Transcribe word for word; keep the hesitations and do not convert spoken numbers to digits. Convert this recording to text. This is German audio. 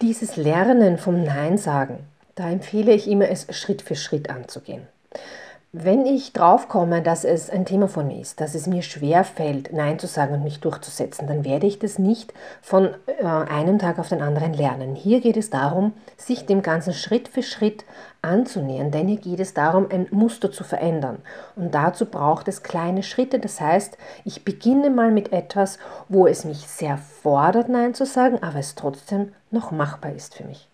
Dieses Lernen vom Nein sagen, da empfehle ich immer, es Schritt für Schritt anzugehen. Wenn ich drauf komme, dass es ein Thema von mir ist, dass es mir schwer fällt, Nein zu sagen und mich durchzusetzen, dann werde ich das nicht von äh, einem Tag auf den anderen lernen. Hier geht es darum, sich dem Ganzen Schritt für Schritt anzunähern, denn hier geht es darum, ein Muster zu verändern. Und dazu braucht es kleine Schritte. Das heißt, ich beginne mal mit etwas, wo es mich sehr fordert, Nein zu sagen, aber es trotzdem noch machbar ist für mich.